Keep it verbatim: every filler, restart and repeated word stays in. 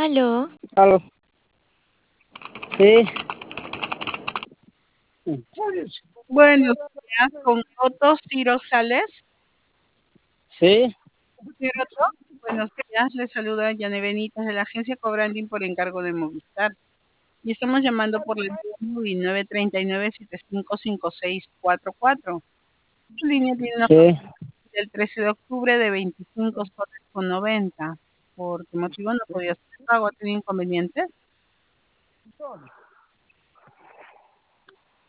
Aló, Aló. Sí. Buenos días, con Otto Ciro Sales. Sí. Señor Otto, buenos días, le saluda Yane Benítez de la agencia Cobranding por encargo de Movistar. Y estamos llamando por la línea nueve tres nueve, siete cinco cinco seis cuatro cuatro. Su línea tiene una Sí. del trece de octubre de veinticinco soles con noventa. ¿Por qué motivo no podía hacer el pago? ¿Ha tenido inconvenientes?